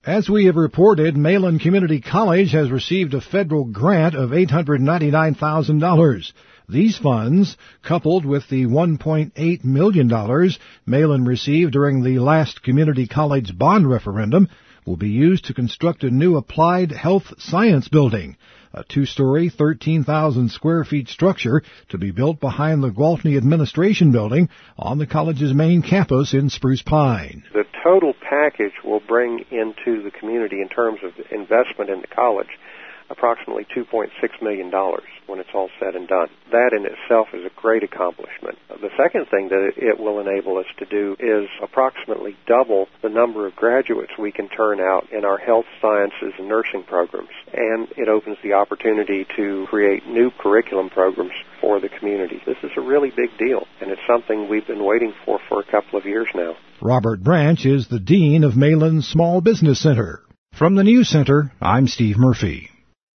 As we have reported, Malin Community College has received a federal grant of $899,000. These funds, coupled with the $1.8 million Malin received during the last community college bond referendum, will be used to construct a new applied health science building, a 2-story, 13,000 square feet structure to be built behind the Gwaltney Administration Building on the college's main campus in Spruce Pine. The total package will bring into the community in terms of investment in the college approximately $2.6 million when it's all said and done. That in itself is a great accomplishment. The second thing that it will enable us to do is approximately double the number of graduates we can turn out in our health sciences and nursing programs. And it opens the opportunity to create new curriculum programs for the community. This is a really big deal, and it's something we've been waiting for a couple of years now. Robert Branch is the Dean of Malin Small Business Center. From the News Center, I'm Steve Murphy.